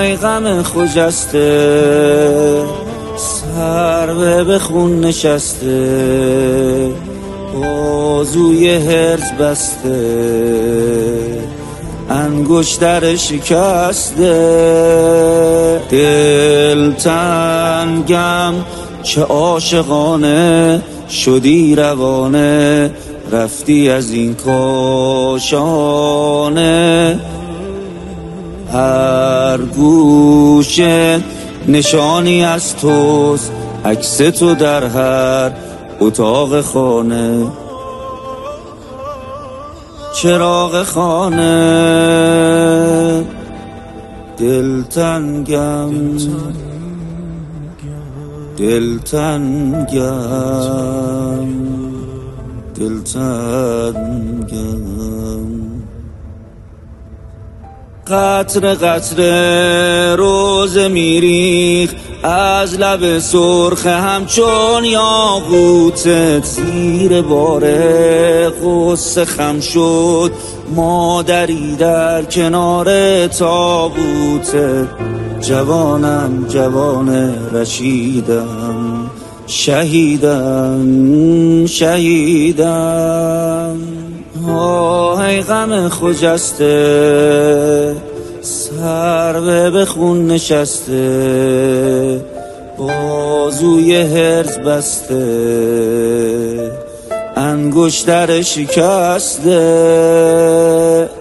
ای غم خجسته، سر به خون نشسته، بازوی هرز بسته، انگشتر شکسته. دل تنگم چه عاشقانه شدی روانه، رفتی از این کاشانه. هر گوشه نشانی از توست، عکس تو در هر اتاق خانه. چراغ خانه دلتنگم، دلتنگم، دلتنگم. قطره قطره روز میریخ از لب سرخ همچون یاقوتت، زیر باره غصه خم شد مادری در کنار تابوتت. جوانم جوان رشیدم، شهیدم شهیدم. ای غم خجسته، سر به خون نشسته، بازوی هرز بسته، انگشتر شکسته.